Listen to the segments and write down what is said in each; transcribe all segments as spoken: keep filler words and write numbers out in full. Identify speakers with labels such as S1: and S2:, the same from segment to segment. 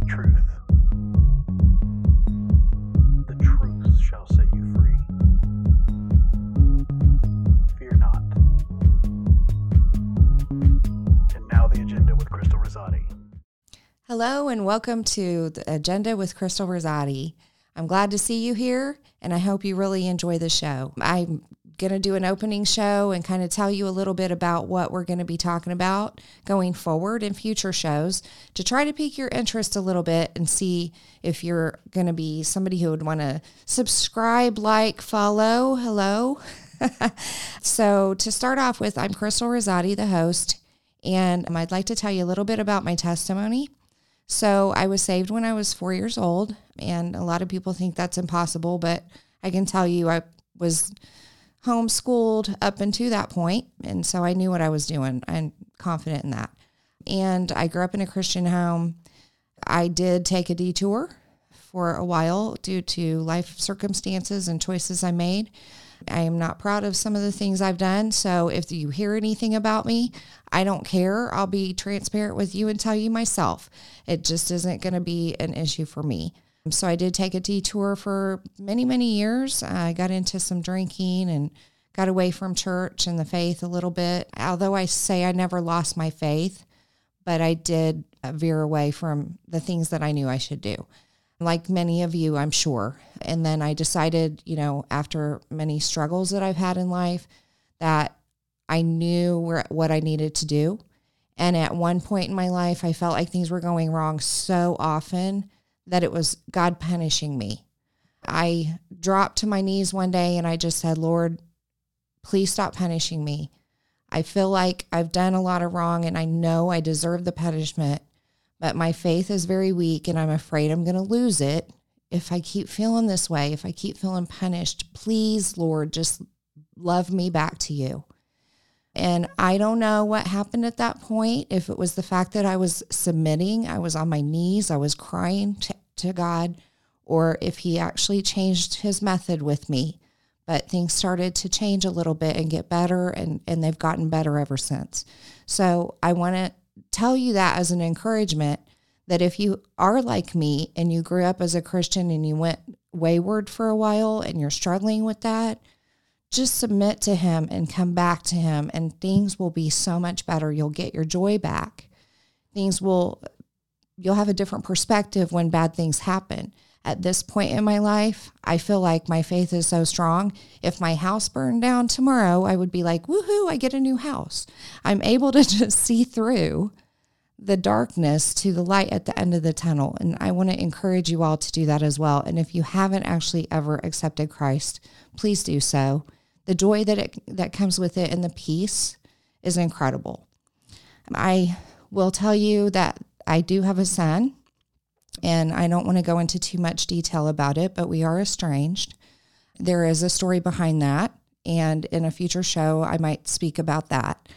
S1: truth. The truth shall set you free. Fear not. And now the agenda with Crystal Rosati.
S2: Hello and welcome to the Agenda with Crystal Rosati. I'm glad to see you here and I hope you really enjoy the show. I'm going to do an opening show and kind of tell you a little bit about what we're going to be talking about going forward in future shows to try to pique your interest a little bit and see if you're going to be somebody who would want to subscribe, like, follow. Hello. So to start off with, I'm Crystal Rosati, the host, and I'd like to tell you a little bit about my testimony. So I was saved when I was four years old, and a lot of people think that's impossible, but I can tell you I was homeschooled up until that point, and so I knew what I was doing. I'm confident in that. And I grew up in a Christian home. I did take a detour for a while due to life circumstances and choices I made. I am not proud of some of the things I've done, so if you hear anything about me, I don't care. I'll be transparent with you and tell you myself. It just isn't going to be an issue for me. So I did take a detour for many, many years. I got into some drinking and got away from church and the faith a little bit. Although I say I never lost my faith, but I did veer away from the things that I knew I should do. Like many of you, I'm sure. And then I decided, you know, after many struggles that I've had in life, that I knew where, what I needed to do. And at one point in my life, I felt like things were going wrong so often that it was God punishing me. I dropped to my knees one day and I just said, Lord, please stop punishing me. I feel like I've done a lot of wrong and I know I deserve the punishment, but my faith is very weak and I'm afraid I'm going to lose it if I keep feeling this way, if I keep feeling punished. Please, Lord, just love me back to you. And I don't know what happened at that point, if it was the fact that I was submitting, I was on my knees, I was crying to, to God, or if he actually changed his method with me. But things started to change a little bit and get better, and, and they've gotten better ever since. So I want to tell you that as an encouragement, that if you are like me and you grew up as a Christian and you went wayward for a while and you're struggling with that, just submit to him and come back to him and things will be so much better. You'll get your joy back. Things will, you'll have a different perspective when bad things happen. At this point in my life, I feel like my faith is so strong. If my house burned down tomorrow, I would be like, woohoo, I get a new house. I'm able to just see through the darkness to the light at the end of the tunnel. And I want to encourage you all to do that as well. And if you haven't actually ever accepted Christ, please do so. The joy that it, that comes with it and the peace is incredible. I will tell you that I do have a son, and I don't want to go into too much detail about it, but we are estranged. There is a story behind that, and in a future show, I might speak about that.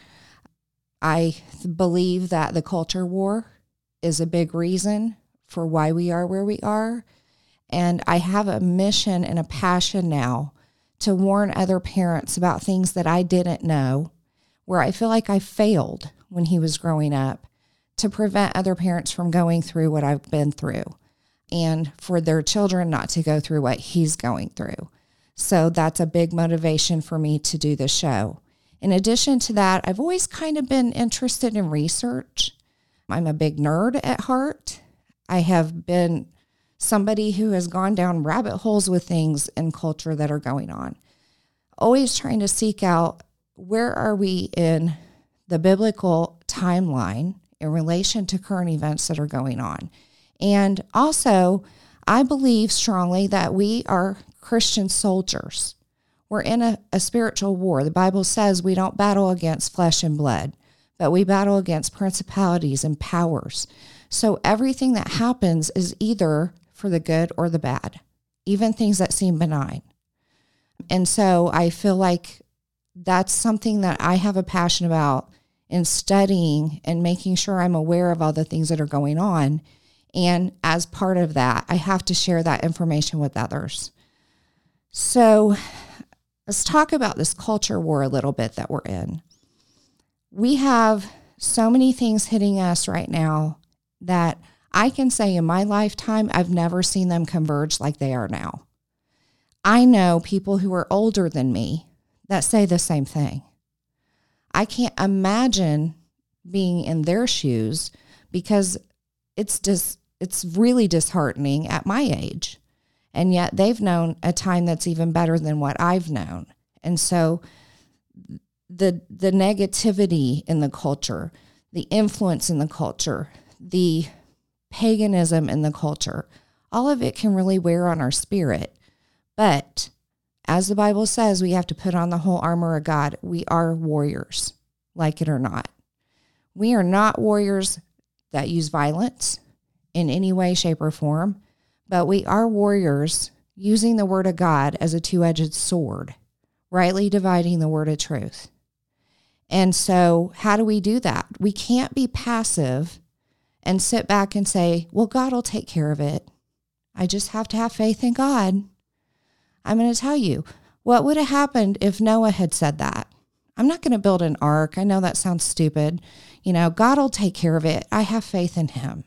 S2: I believe that the culture war is a big reason for why we are where we are, and I have a mission and a passion now to warn other parents about things that I didn't know, where I feel like I failed when he was growing up, to prevent other parents from going through what I've been through and for their children not to go through what he's going through. So that's a big motivation for me to do the show. In addition to that, I've always kind of been interested in research. I'm a big nerd at heart. I have been somebody who has gone down rabbit holes with things in culture that are going on. Always trying to seek out, where are we in the biblical timeline in relation to current events that are going on? And also, I believe strongly that we are Christian soldiers. We're in a, a spiritual war. The Bible says we don't battle against flesh and blood, but we battle against principalities and powers. So everything that happens is either for the good or the bad, even things that seem benign. And so I feel like that's something that I have a passion about in studying and making sure I'm aware of all the things that are going on. And as part of that, I have to share that information with others. So let's talk about this culture war a little bit that we're in. We have so many things hitting us right now that I can say in my lifetime, I've never seen them converge like they are now. I know people who are older than me that say the same thing. I can't imagine being in their shoes because it's just, it's really disheartening at my age. And yet they've known a time that's even better than what I've known. And so the the negativity in the culture, the influence in the culture, the paganism in the culture, all of it can really wear on our spirit. But as the Bible says, we have to put on the whole armor of God. We are warriors, like it or not. We are not warriors that use violence in any way, shape, or form, but we are warriors using the word of God as a two-edged sword, rightly dividing the word of truth. And so how do we do that? We can't be passive and sit back and say, well, God will take care of it. I just have to have faith in God. I'm going to tell you, what would have happened if Noah had said that? I'm not going to build an ark. I know that sounds stupid. You know, God will take care of it. I have faith in him.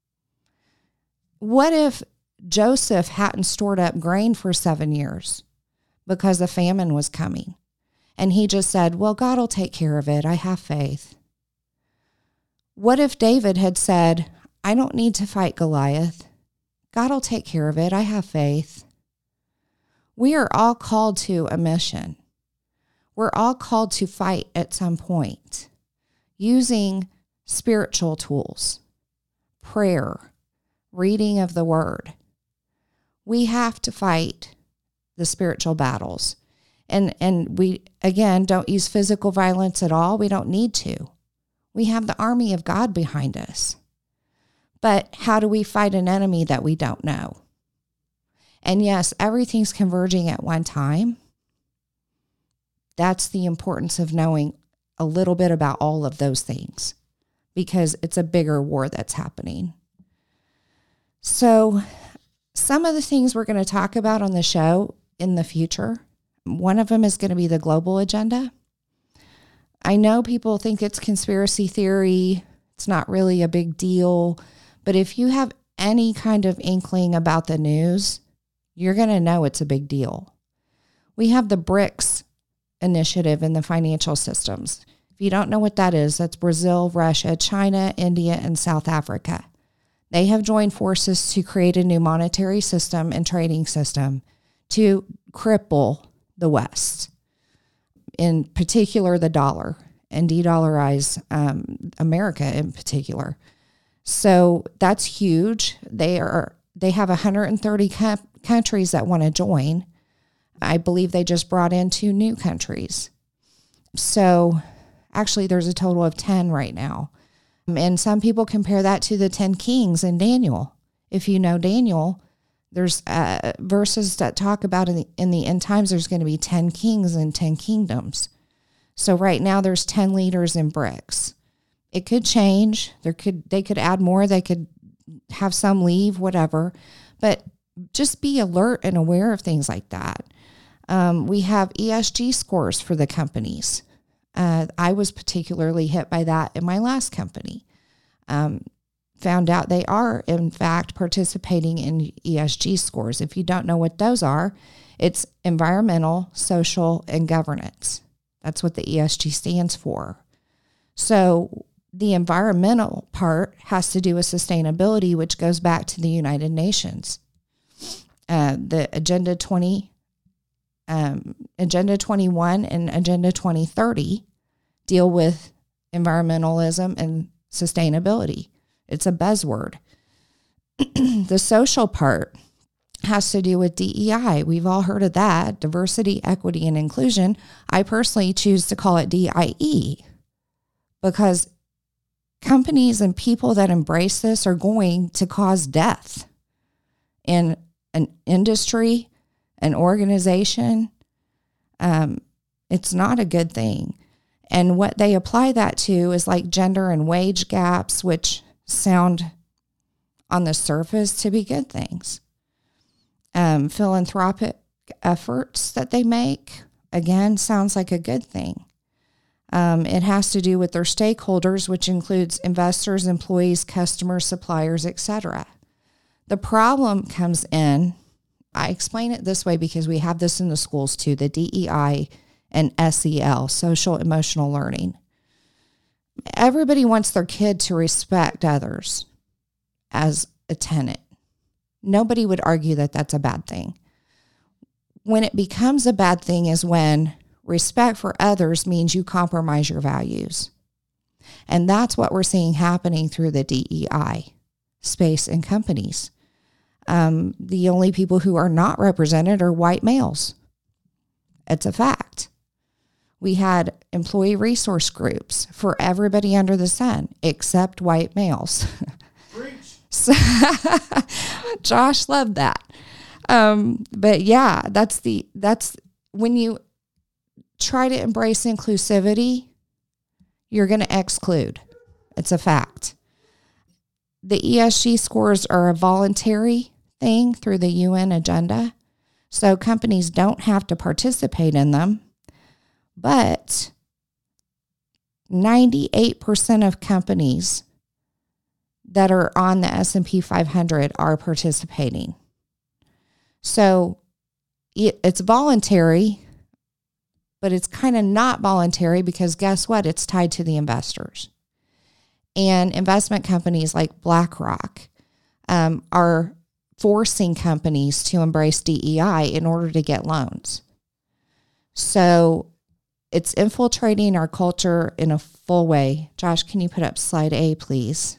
S2: What if Joseph hadn't stored up grain for seven years because the famine was coming? And he just said, well, God will take care of it. I have faith. What if David had said, I don't need to fight Goliath. God will take care of it. I have faith. We are all called to a mission. We're all called to fight at some point using spiritual tools, prayer, reading of the word. We have to fight the spiritual battles. And and we, again, don't use physical violence at all. We don't need to. We have the army of God behind us. But how do we fight an enemy that we don't know? And yes, everything's converging at one time. That's the importance of knowing a little bit about all of those things, because it's a bigger war that's happening. So some of the things we're going to talk about on the show in the future, one of them is going to be the global agenda. I know people think it's conspiracy theory. It's not really a big deal. But if you have any kind of inkling about the news, you're going to know it's a big deal. We have the BRICS initiative in the financial systems. If you don't know what that is, that's Brazil, Russia, China, India, and South Africa. They have joined forces to create a new monetary system and trading system to cripple the West, in particular the dollar, and de-dollarize um, America in particular. So that's huge. They are they have one hundred thirty co- countries that want to join. I believe they just brought in two new countries. So actually there's a total of ten right now. And some people compare that to the ten kings in Daniel. If you know Daniel, there's uh, verses that talk about in the, in the end times, there's going to be ten kings and ten kingdoms. So right now there's ten leaders in BRICS. It could change. There could they could add more. They could have some leave, whatever. But just be alert and aware of things like that. Um, we have E S G scores for the companies. Uh, I was particularly hit by that in my last company. Um, found out they are, in fact, participating in E S G scores. If you don't know what those are, it's environmental, social, and governance. That's what the E S G stands for. So the environmental part has to do with sustainability, which goes back to the United Nations. Uh, the Agenda twenty, um, Agenda twenty-one and Agenda twenty thirty deal with environmentalism and sustainability. It's a buzzword. The social part has to do with D E I. We've all heard of that, diversity, equity, and inclusion. I personally choose to call it D I E because companies and people that embrace this are going to cause death in an industry, an organization. Um, it's not a good thing. And what they apply that to is like gender and wage gaps, which sound on the surface to be good things. Um, philanthropic efforts that they make, again, sounds like a good thing. Um, it has to do with their stakeholders, which includes investors, employees, customers, suppliers, et cetera. The problem comes in, I explain it this way because we have this in the schools too, the D E I and S E L, social emotional learning. Everybody wants their kid to respect others as a tenant. Nobody would argue that that's a bad thing. When it becomes a bad thing is when respect for others means you compromise your values. And that's what we're seeing happening through the D E I space and companies. Um, the only people who are not represented are white males. It's a fact. We had employee resource groups for everybody under the sun except white males. So, Josh loved that. Um, but yeah, that's the, that's when you try to embrace inclusivity, you're going to exclude. It's a fact. The E S G scores are a voluntary thing through the U N agenda. So companies don't have to participate in them, but ninety-eight percent of companies that are on the S and P five hundred are participating. So it, it's voluntary, but it's kind of not voluntary because guess what? It's tied to the investors. And investment companies like BlackRock um, are forcing companies to embrace D E I in order to get loans. So it's infiltrating our culture in a full way. Josh, can you put up slide A, please?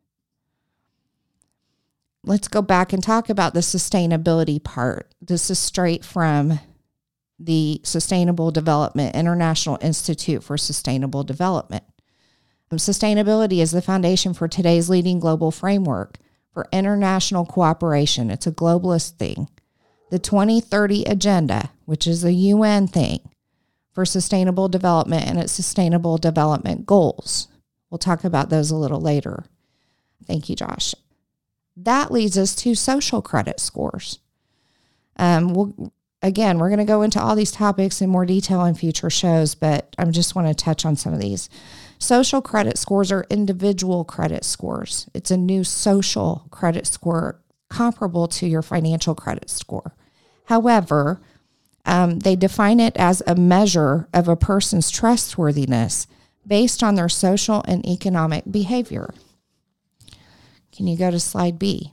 S2: Let's go back and talk about the sustainability part. This is straight from the Sustainable Development International Institute for Sustainable Development. Sustainability is the foundation for today's leading global framework for international cooperation. It's a globalist thing. The twenty thirty Agenda, which is a U N thing for sustainable development and its sustainable development goals. We'll talk about those a little later. Thank you, Josh. That leads us to social credit scores. Um, we'll, again, we're going to go into all these topics in more detail in future shows, but I just want to touch on some of these. Social credit scores are individual credit scores. It's a new social credit score comparable to your financial credit score. However, um, they define it as a measure of a person's trustworthiness based on their social and economic behavior. Can you go to slide B?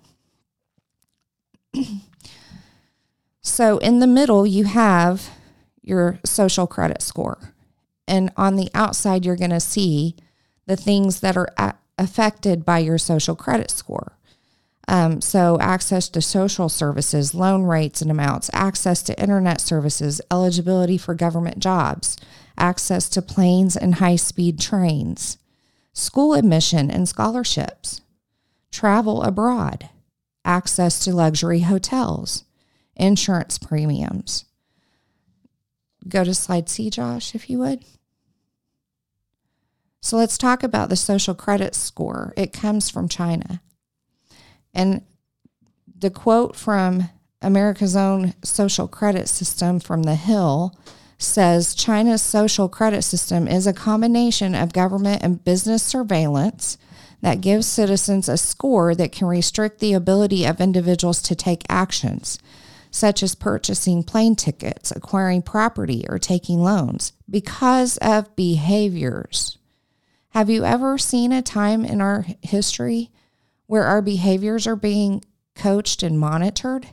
S2: So in the middle, you have your social credit score. And on the outside, you're going to see the things that are a- affected by your social credit score. Um, so access to social services, loan rates and amounts, access to internet services, eligibility for government jobs, access to planes and high-speed trains, school admission and scholarships, travel abroad, access to luxury hotels, insurance premiums. Go to slide C, Josh, if you would. So let's talk about the social credit score. It comes from China. And the quote from America's own social credit system from The Hill says, China's social credit system is a combination of government and business surveillance that gives citizens a score that can restrict the ability of individuals to take actions, such as purchasing plane tickets, acquiring property, or taking loans, because of behaviors. Have you ever seen a time in our history where our behaviors are being coached and monitored?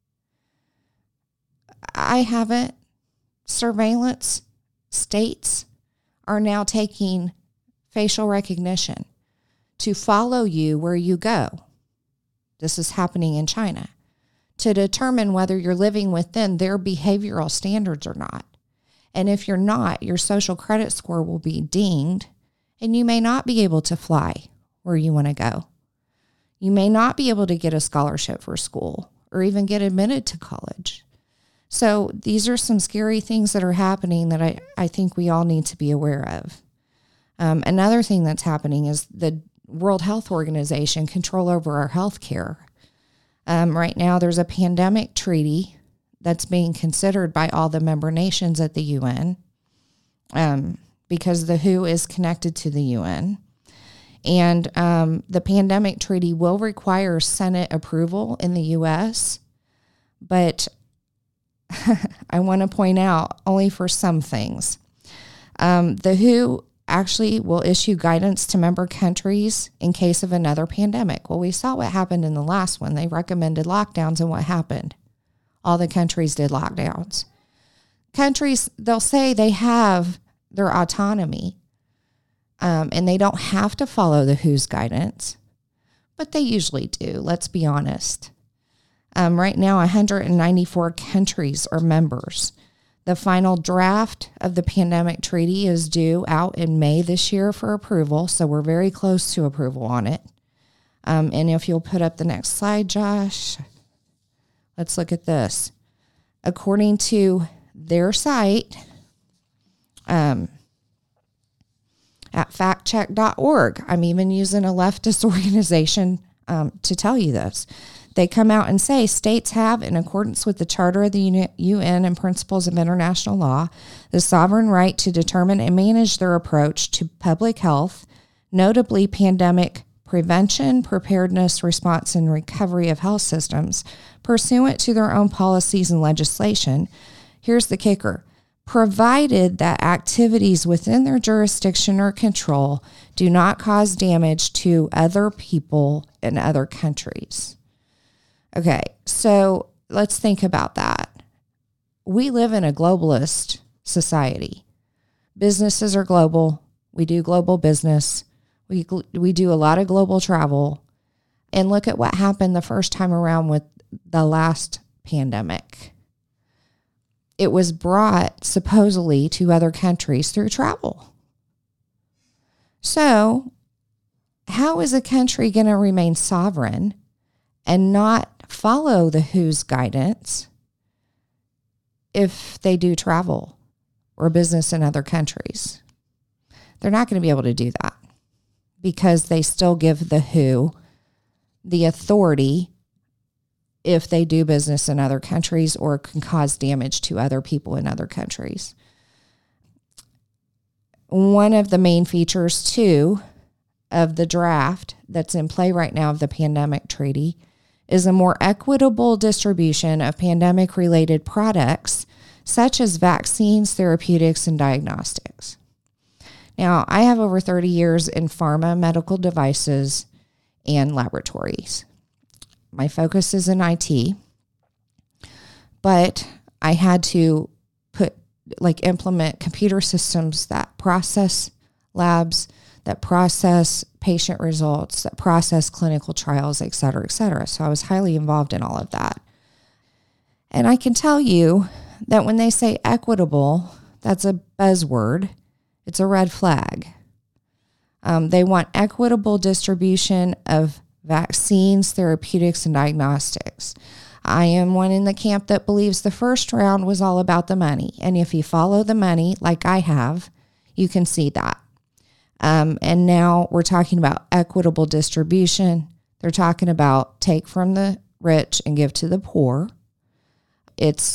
S2: I haven't. Surveillance states are now taking facial recognition to follow you where you go. This is happening in China, to determine whether you're living within their behavioral standards or not. And if you're not, your social credit score will be dinged, and you may not be able to fly where you want to go. You may not be able to get a scholarship for school or even get admitted to college. So these are some scary things that are happening that I, I think we all need to be aware of. Um, another thing that's happening is the World Health Organization control over our health care. Um, right now, there's a pandemic treaty that's being considered by all the member nations at the U N um, because the W H O is connected to the U N. And um, the pandemic treaty will require Senate approval in the U S, but I want to point out only for some things. Um, the W H O actually will issue guidance to member countries in case of another pandemic. Well, we saw what happened in the last one. They recommended lockdowns, and what happened? All the countries did lockdowns. Countries, they'll say they have their autonomy, um, and they don't have to follow the W H O's guidance, but they usually do, let's be honest. Um, right now, one hundred ninety-four countries are members. The final draft of the pandemic treaty is due out in May this year for approval, so we're very close to approval on it. Um, and if you'll put up the next slide, Josh, let's look at this. According to their site, um, at fact check dot org, I'm even using a leftist organization um, to tell you this. They come out and say states have, in accordance with the Charter of the U N and principles of international law, the sovereign right to determine and manage their approach to public health, notably pandemic prevention, preparedness, response, and recovery of health systems, pursuant to their own policies and legislation. Here's the kicker. Provided that activities within their jurisdiction or control do not cause damage to other people in other countries. Okay, so let's think about that. We live in a globalist society. Businesses are global. We do global business. We we do a lot of global travel. And look at what happened the first time around with the last pandemic. It was brought supposedly to other countries through travel. So how is a country going to remain sovereign and not follow the W H O's guidance if they do travel or business in other countries? They're not going to be able to do that because they still give the W H O the authority if they do business in other countries or can cause damage to other people in other countries. One of the main features, too, of the draft that's in play right now of the pandemic treaty is a more equitable distribution of pandemic-related products such as vaccines, therapeutics, and diagnostics. Now, I have over thirty years in pharma, medical devices, and laboratories. My focus is in I T, but I had to put, like, implement computer systems that process labs, that process patient results, that process clinical trials, et cetera, et cetera. So I was highly involved in all of that. And I can tell you that when they say equitable, that's a buzzword. It's a red flag. Um, they want equitable distribution of vaccines, therapeutics, and diagnostics. I am one in the camp that believes the first round was all about the money. And if you follow the money, like I have, you can see that. Um, and now we're talking about equitable distribution. They're talking about take from the rich and give to the poor. It's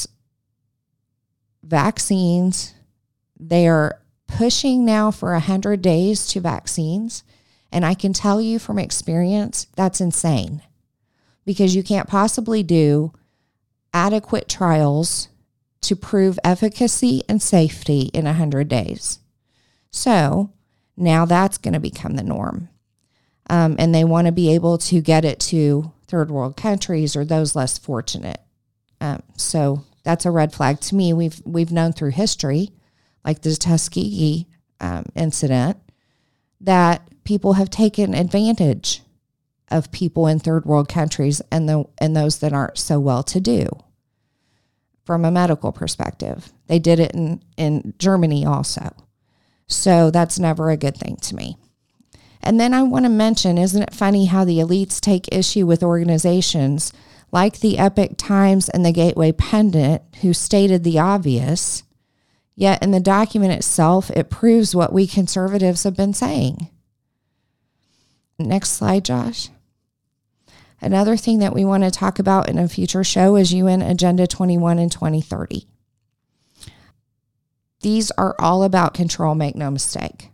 S2: vaccines. They are pushing now for one hundred days to vaccines. And I can tell you from experience, that's insane because you can't possibly do adequate trials to prove efficacy and safety in one hundred days. So now that's going to become the norm. Um, and they want to be able to get it to third world countries or those less fortunate. Um, so that's a red flag to me. We've we've known through history, like the Tuskegee um, incident, that people have taken advantage of people in third world countries and the and those that aren't so well to do from a medical perspective. They did it in, in Germany also. So that's never a good thing to me. And then I want to mention, isn't it funny how the elites take issue with organizations like the Epoch Times and the Gateway Pundit, who stated the obvious, yet in the document itself, it proves what we conservatives have been saying. Next slide, Josh. Another thing that we want to talk about in a future show is U N Agenda twenty-one and twenty thirty. These are all about control, make no mistake.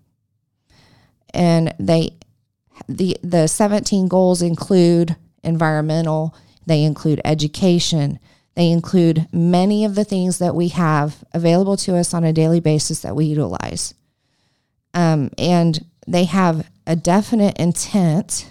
S2: And they, the, the seventeen goals include environmental, they include education, they include many of the things that we have available to us on a daily basis that we utilize. Um, and they have a definite intent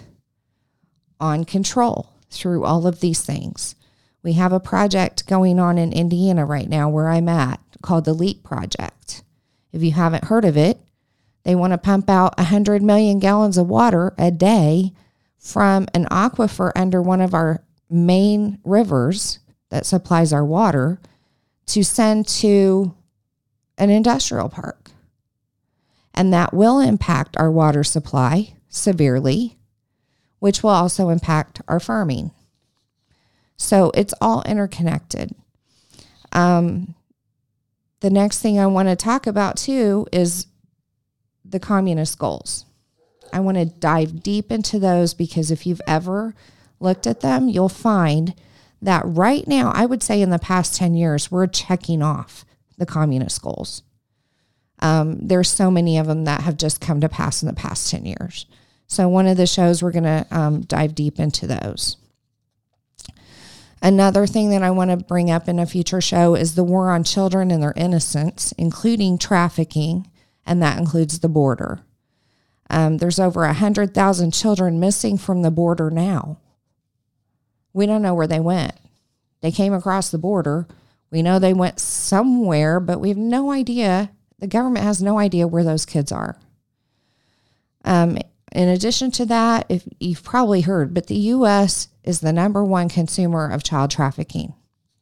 S2: on control through all of these things. We have a project going on in Indiana right now where I'm at called the LEAP Project. If you haven't heard of it, they want to pump out one hundred million gallons of water a day from an aquifer under one of our main rivers that supplies our water to send to an industrial park. And that will impact our water supply severely, which will also impact our farming. So it's all interconnected. Um, the next thing I want to talk about too is the communist goals. I want to dive deep into those because if you've ever looked at them, you'll find that right now, I would say in the past ten years, we're checking off the communist goals. Um, there's so many of them that have just come to pass in the past ten years. So one of the shows, we're going to um, dive deep into those. Another thing that I want to bring up in a future show is the war on children and their innocence, including trafficking, and that includes the border. Um, there's over one hundred thousand children missing from the border now. We don't know where they went. They came across the border. We know they went somewhere, but we have no idea. The government has no idea where those kids are. Um, in addition to that, if you've probably heard, but the U S is the number one consumer of child trafficking.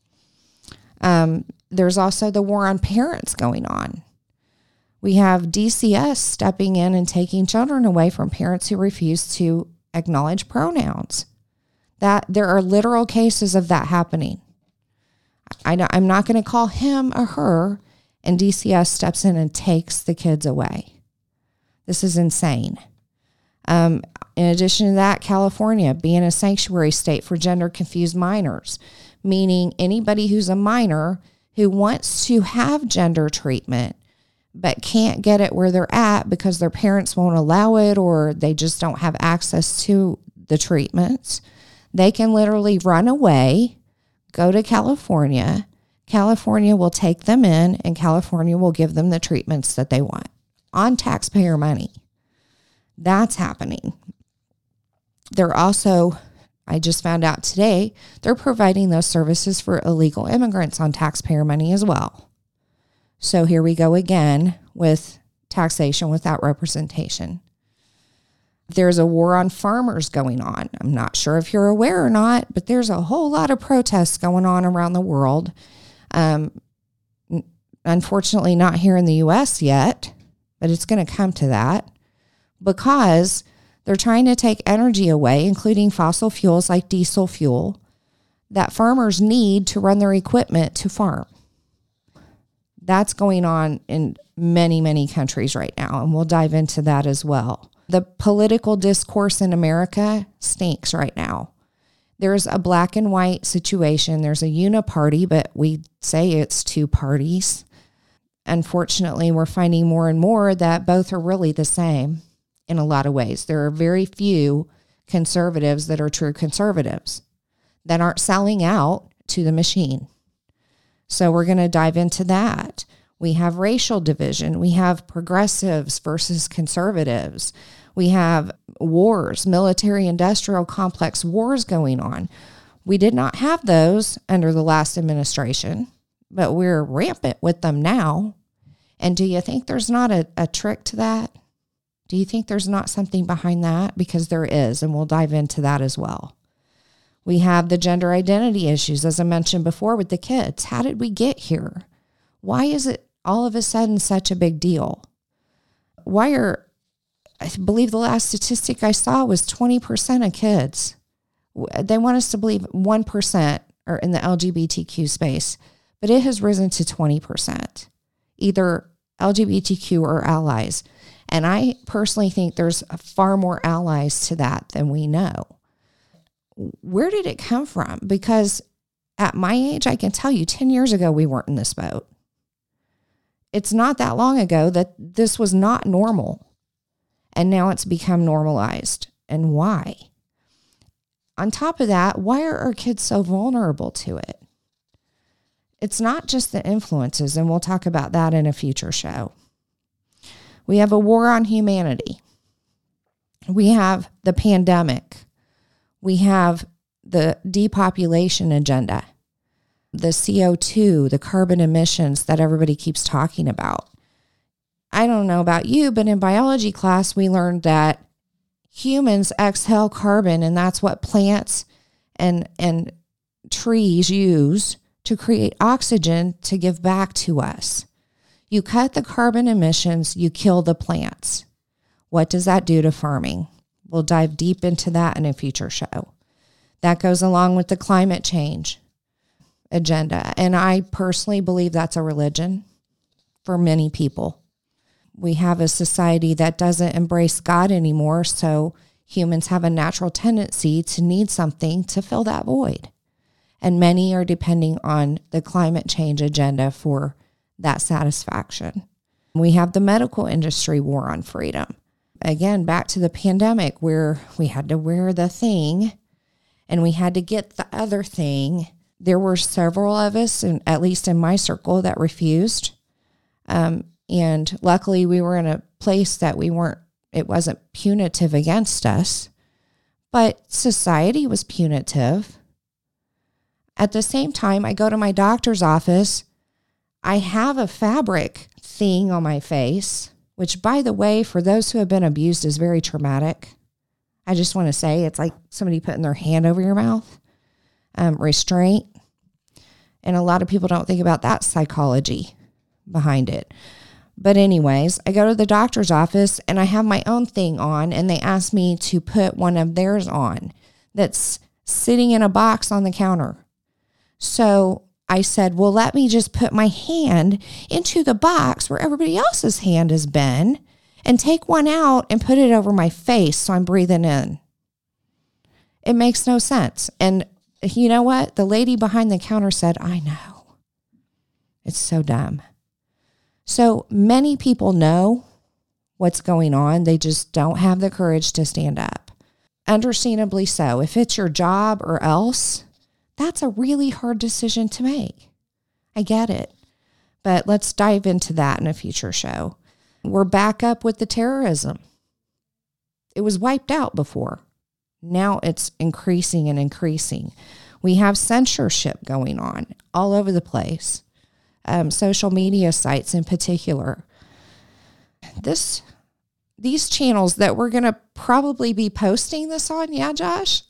S2: Um, there's also the war on parents going on. We have D C S stepping in and taking children away from parents who refuse to acknowledge pronouns. That there are literal cases of that happening. I know, I'm not going to call him or her, and D C S steps in and takes the kids away. This is insane. Um, in addition to that, California being a sanctuary state for gender-confused minors, meaning anybody who's a minor who wants to have gender treatment but can't get it where they're at because their parents won't allow it or they just don't have access to the treatments, they can literally run away, go to California. California will take them in, and California will give them the treatments that they want on taxpayer money. That's happening. They're also, I just found out today, they're providing those services for illegal immigrants on taxpayer money as well. So here we go again with taxation without representation. There's a war on farmers going on. I'm not sure if you're aware or not, but there's a whole lot of protests going on around the world. Um, unfortunately, not here in the U S yet, but it's going to come to that because they're trying to take energy away, including fossil fuels like diesel fuel, that farmers need to run their equipment to farm. That's going on in many, many countries right now, and we'll dive into that as well. The political discourse in America stinks right now. There's a black and white situation. There's a uniparty, but we say it's two parties. Unfortunately, we're finding more and more that both are really the same in a lot of ways. There are very few conservatives that are true conservatives that aren't selling out to the machine. So we're going to dive into that. We have racial division. We have progressives versus conservatives. We have wars, military-industrial complex wars going on. We did not have those under the last administration, but we're rampant with them now. And do you think there's not a, a trick to that? Do you think there's not something behind that? Because there is, and we'll dive into that as well. We have the gender identity issues, as I mentioned before, with the kids. How did we get here? Why is it all of a sudden such a big deal? Why are, I believe the last statistic I saw was twenty percent of kids. They want us to believe one percent are in the L G B T Q space, but it has risen to twenty percent, either L G B T Q or allies. And I personally think there's far more allies to that than we know. Where did it come from? Because at my age, I can tell you ten years ago, we weren't in this boat. it's not that long ago that this was not normal. And now it's become normalized. And why? On top of that, why are our kids so vulnerable to it? It's not just the influences, and we'll talk about that in a future show. We have a war on humanity. We have the pandemic. We have the depopulation agenda, the C O two, the carbon emissions that everybody keeps talking about. I don't know about you, but in biology class, we learned that humans exhale carbon, and that's what plants and, and trees use to create oxygen to give back to us. You cut the carbon emissions, you kill the plants. What does that do to farming? We'll dive deep into that in a future show. That goes along with the climate change agenda. And I personally believe that's a religion for many people. We have a society that doesn't embrace God anymore, so humans have a natural tendency to need something to fill that void. And many are depending on the climate change agenda for that satisfaction. We have the medical industry war on freedom. Again, back to the pandemic where we had to wear the thing and we had to get the other thing. There were several of us, and at least in my circle, that refused. Um, and luckily we were in a place that we weren't, it wasn't punitive against us, but society was punitive. At the same time, I go to my doctor's office. I have a fabric thing on my face, which, by the way, for those who have been abused is very traumatic. I just want to say it's like somebody putting their hand over your mouth. Um, restraint. And a lot of people don't think about that psychology behind it. But anyways, I go to the doctor's office and I have my own thing on, and they ask me to put one of theirs on that's sitting in a box on the counter. So I said, well, let me just put my hand into the box where everybody else's hand has been and take one out and put it over my face so I'm breathing in. It makes no sense. And you know what? The lady behind the counter said, I know. It's so dumb. So many people know what's going on. They just don't have the courage to stand up. Understandably so. If it's your job or else, that's a really hard decision to make. I get it. But let's dive into that in a future show. We're back up with the terrorism. It was wiped out before. Now it's increasing and increasing. We have censorship going on all over the place. Um, social media sites in particular. This, these channels that we're going to probably be posting this on, yeah, Josh?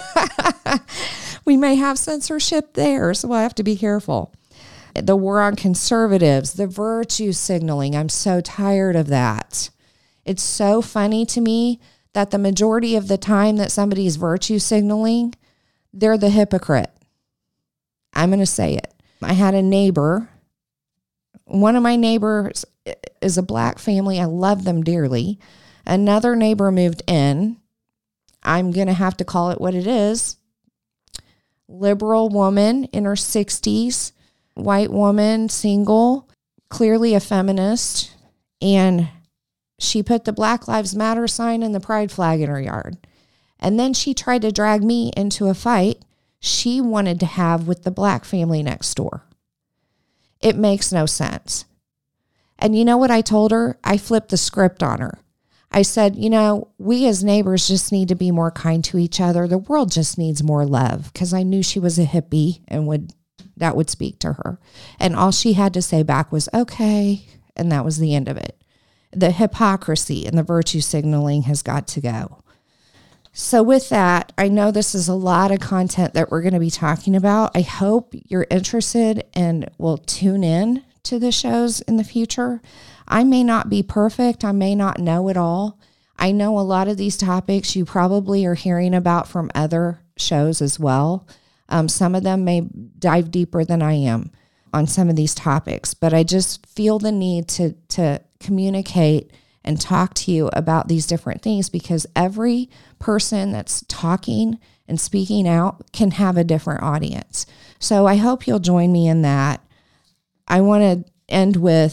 S2: We may have censorship there, so we'll have to be careful. The war on conservatives, the virtue signaling, I'm so tired of that. It's so funny to me that the majority of the time that somebody's virtue signaling, they're the hypocrite. I'm going to say it. I had a neighbor. One of my neighbors is a black family. I love them dearly. Another neighbor moved in. I'm going to have to call it what it is. Liberal woman in her sixties, white woman, single, clearly a feminist, and she put the Black Lives Matter sign and the pride flag in her yard. And then she tried to drag me into a fight she wanted to have with the black family next door. It makes no sense. And you know what I told her? I flipped the script on her. I said, you know, we as neighbors just need to be more kind to each other. The world just needs more love, because I knew she was a hippie and would that would speak to her. And all she had to say back was, okay. And that was the end of it. The hypocrisy and the virtue signaling has got to go. So with that, I know this is a lot of content that we're going to be talking about. I hope you're interested and will tune in to the shows in the future. I may not be perfect. I may not know it all. I know a lot of these topics you probably are hearing about from other shows as well. Um, some of them may dive deeper than I am on some of these topics, but I just feel the need to, to communicate and talk to you about these different things, because every person that's talking and speaking out can have a different audience. So I hope you'll join me in that. I want to end with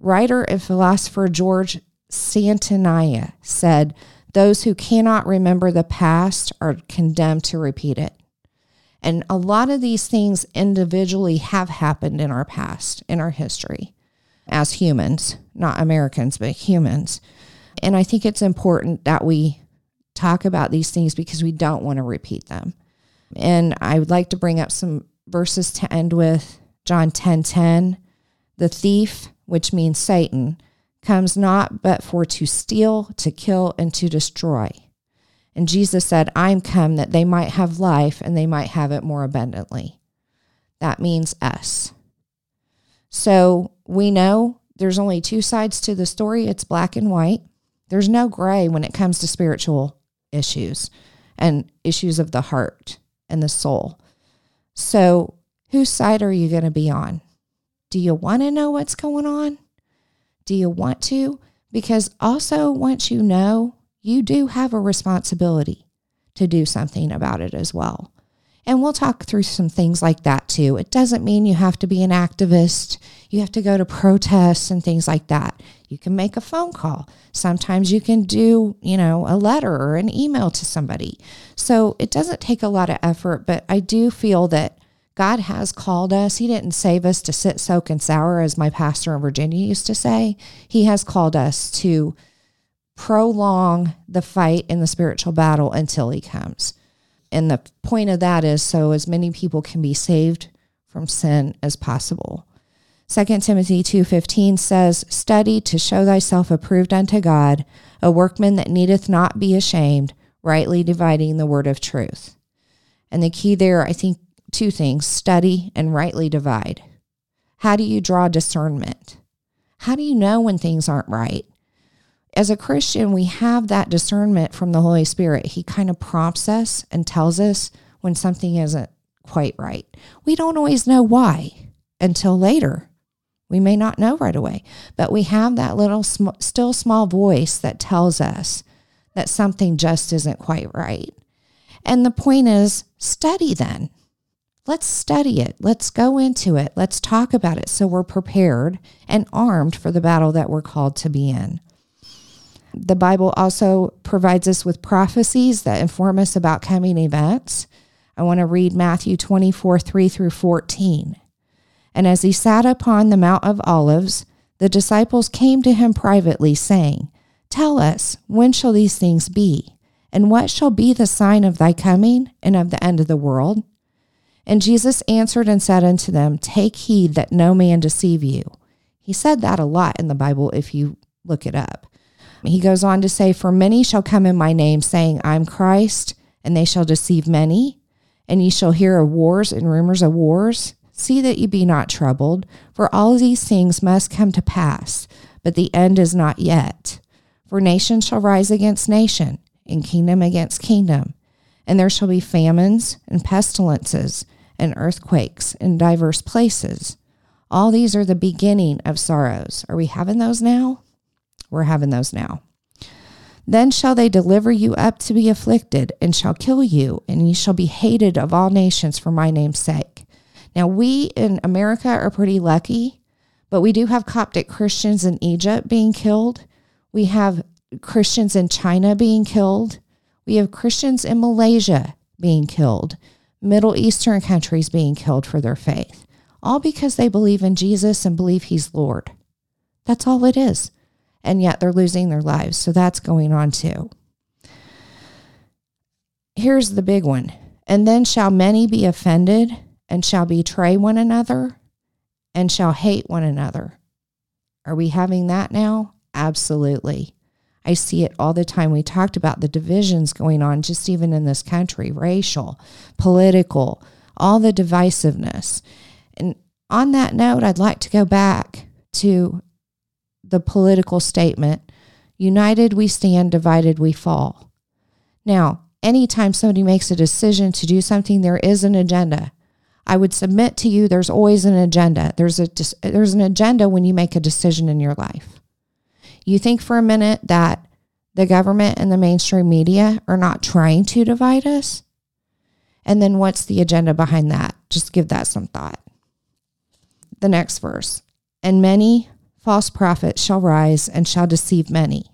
S2: Writer and philosopher George Santayana said, "Those who cannot remember the past are condemned to repeat it." And a lot of these things individually have happened in our past, in our history, as humans, not Americans, but humans. And I think it's important that we talk about these things because we don't want to repeat them. And I would like to bring up some verses to end with. John ten ten, "The thief," which means Satan, "comes not but for to steal, to kill, and to destroy." And Jesus said, "I'm come that they might have life and they might have it more abundantly." That means us. So we know there's only two sides to the story. It's black and white. There's no gray when it comes to spiritual issues and issues of the heart and the soul. So whose side are you going to be on? Do you want to know what's going on? Do you want to? Because also once you know, you do have a responsibility to do something about it as well. And we'll talk through some things like that too. It doesn't mean you have to be an activist. You have to go to protests and things like that. You can make a phone call. Sometimes you can do, you know, a letter or an email to somebody. So it doesn't take a lot of effort, but I do feel that God has called us. He didn't save us to sit, soak, and sour, as my pastor in Virginia used to say. He has called us to prolong the fight in the spiritual battle until he comes. And the point of that is so as many people can be saved from sin as possible. Second Timothy two fifteen says, "Study to show thyself approved unto God, a workman that needeth not be ashamed, rightly dividing the word of truth." And the key there, I think, two things: study and rightly divide. How do you draw discernment? How do you know when things aren't right? As a Christian, we have that discernment from the Holy Spirit. He kind of prompts us and tells us when something isn't quite right. We don't always know why until later. We may not know right away, but we have that little sm- still small voice that tells us that something just isn't quite right. And the point is, study then. Let's study it. Let's go into it. Let's talk about it so we're prepared and armed for the battle that we're called to be in. The Bible also provides us with prophecies that inform us about coming events. I want to read Matthew twenty-four, three through fourteen. "And as he sat upon the Mount of Olives, the disciples came to him privately, saying, Tell us, when shall these things be? And what shall be the sign of thy coming and of the end of the world? And Jesus answered and said unto them, Take heed that no man deceive you." He said that a lot in the Bible if you look it up. He goes on to say, "For many shall come in my name, saying, I'm Christ, and they shall deceive many. And ye shall hear of wars and rumors of wars. See that ye be not troubled, for all these things must come to pass, but the end is not yet. For nation shall rise against nation, and kingdom against kingdom. And there shall be famines and pestilences and earthquakes in diverse places. All these are the beginning of sorrows." Are we having those now? We're having those now. "Then shall they deliver you up to be afflicted, and shall kill you, and ye shall be hated of all nations for my name's sake." Now, we in America are pretty lucky, but we do have Coptic Christians in Egypt being killed. We have Christians in China being killed. We have Christians in Malaysia being killed. Middle Eastern countries being killed for their faith. All because they believe in Jesus and believe he's Lord. That's all it is. And yet they're losing their lives. So that's going on too. Here's the big one. "And then shall many be offended, and shall betray one another, and shall hate one another." Are we having that now? Absolutely. I see it all the time. We talked about the divisions going on just even in this country, racial, political, all the divisiveness. And on that note, I'd like to go back to the political statement, "United we stand, divided we fall." Now, anytime somebody makes a decision to do something, there is an agenda. I would submit to you there's always an agenda. There's a there's an agenda when you make a decision in your life. You think for a minute that the government and the mainstream media are not trying to divide us? And then what's the agenda behind that? Just give that some thought. The next verse. "And many false prophets shall rise and shall deceive many.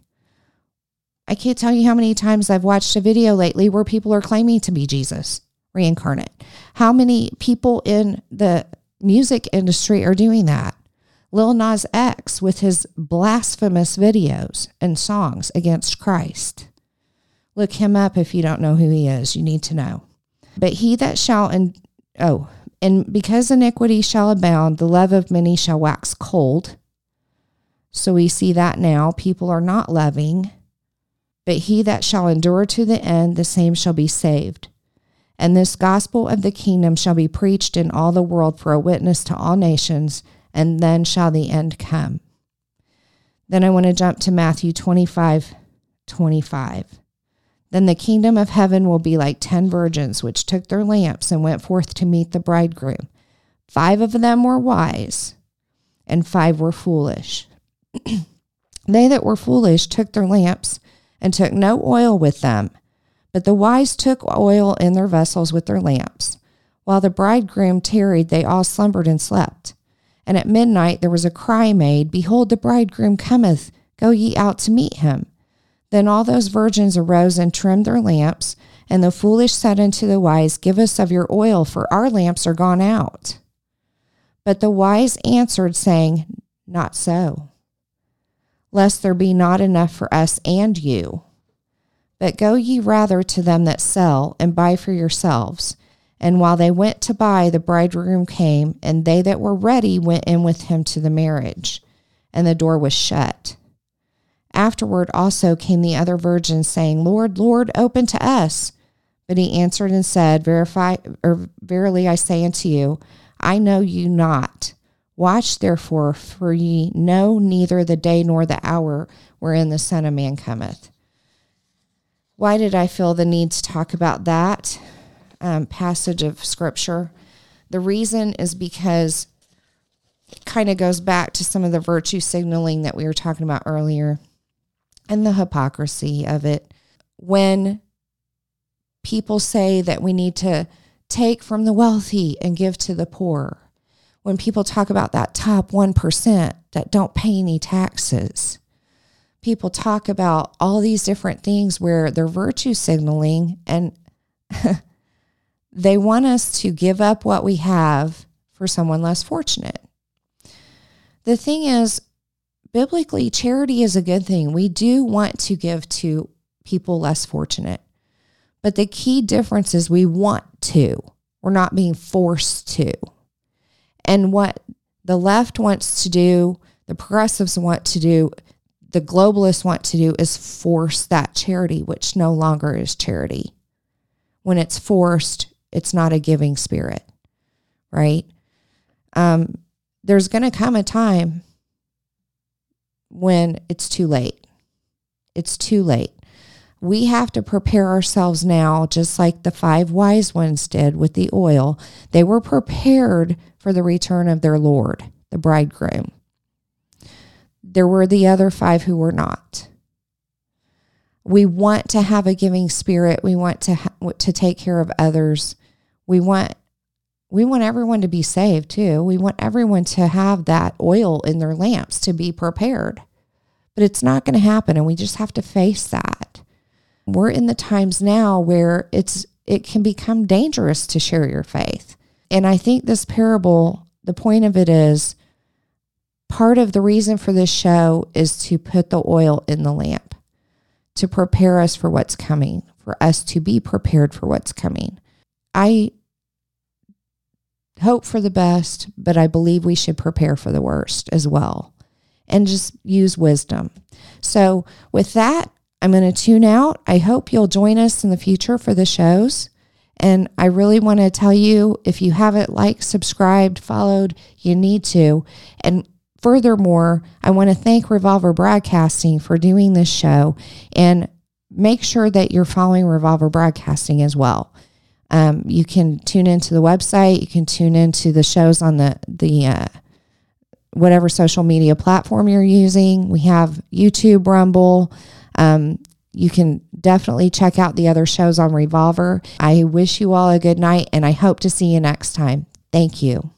S2: I can't tell you how many times I've watched a video lately where people are claiming to be Jesus reincarnate. How many people in the music industry are doing that? Lil Nas X with his blasphemous videos and songs against Christ. Look him up if you don't know who he is. You need to know. But he that shall, and oh, and because iniquity shall abound, the love of many shall wax cold. So we see that now. People are not loving. But he that shall endure to the end, the same shall be saved. And this gospel of the kingdom shall be preached in all the world for a witness to all nations, and then shall the end come. Then I want to jump to Matthew twenty-five twenty-five. Then the kingdom of heaven will be like ten virgins, which took their lamps and went forth to meet the bridegroom. Five of them were wise, and five were foolish. They that were foolish took their lamps and took no oil with them, but the wise took oil in their vessels with their lamps. While the bridegroom tarried, they all slumbered and slept. And at midnight there was a cry made, Behold, the bridegroom cometh, go ye out to meet him. Then all those virgins arose and trimmed their lamps, and the foolish said unto the wise, Give us of your oil, for our lamps are gone out. But the wise answered, saying, Not so, lest there be not enough for us and you. But go ye rather to them that sell, and buy for yourselves. And while they went to buy, the bridegroom came, and they that were ready went in with him to the marriage, and the door was shut. Afterward also came the other virgins, saying, Lord, Lord, open to us. But he answered and said, Verify, or verily I say unto you, I know you not. Watch therefore, for ye know neither the day nor the hour wherein the Son of Man cometh. Why did I feel the need to talk about that um, passage of Scripture? The reason is because it kind of goes back to some of the virtue signaling that we were talking about earlier and the hypocrisy of it. When people say that we need to take from the wealthy and give to the poor, when people talk about that top one percent that don't pay any taxes, people talk about all these different things where they're virtue signaling, and they want us to give up what we have for someone less fortunate. The thing is, biblically, charity is a good thing. We do want to give to people less fortunate. But the key difference is we want to. We're not being forced to. And what the left wants to do, the progressives want to do, the globalists want to do is force that charity, which no longer is charity. When it's forced, it's not a giving spirit, right? Um, there's going to come a time when it's too late. It's too late. We have to prepare ourselves now, just like the five wise ones did with the oil. They were prepared for the return of their Lord, the bridegroom. There were the other five who were not. We want to have a giving spirit. We want to ha- to take care of others. We want we want everyone to be saved too. We want everyone to have that oil in their lamps to be prepared. But it's not going to happen, and we just have to face that. We're in the times now where it's it can become dangerous to share your faith. And I think this parable, the point of it is, part of the reason for this show is to put the oil in the lamp, to prepare us for what's coming, for us to be prepared for what's coming. I hope for the best, but I believe we should prepare for the worst as well, and just use wisdom. So with that, I'm going to tune out. I hope you'll join us in the future for the shows. And I really want to tell you, if you haven't liked, subscribed, followed, you need to. And furthermore, I want to thank Revolver Broadcasting for doing this show, and make sure that you're following Revolver Broadcasting as well. Um, you can tune into the website. You can tune into the shows on the, the uh, whatever social media platform you're using. We have YouTube, Rumble. Um, you can definitely check out the other shows on Revolver. I wish you all a good night, and I hope to see you next time. Thank you.